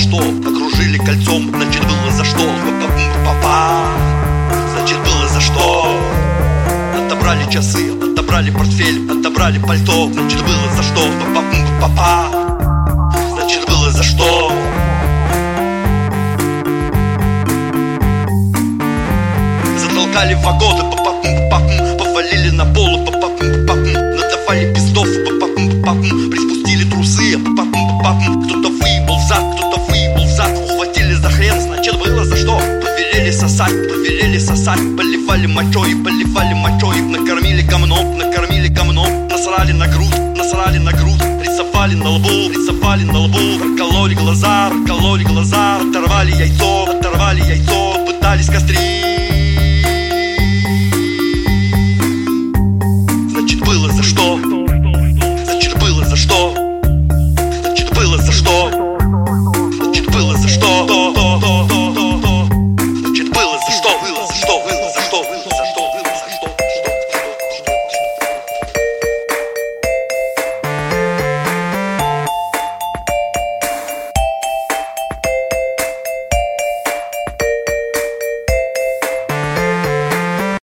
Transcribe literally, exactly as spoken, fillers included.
что? Окружили кольцом, значит было за что. Па-па-па-па, значит было за что. Отобрали часы, отобрали портфель, отобрали пальто, значит было за что. Па-па-па-па, значит было за что. Затолкали в вагоны, па-па-па-па, повалили на пол, па-па-па-па, надавали пиздов, па-па-па-па, приспустили трусы, па-па-па-па, кто-то выебал зад, кто-то выебал зад, ухватили за хрен, значит было за что. Повелели сосать, повелели сосать, поливали мочой, поливали мочой, накормили говном, накормили говном, насрали на грудь, насрали на грудь, рисовали на лбу, рисовали на лбу, прокололи глаза, прокололи глаза,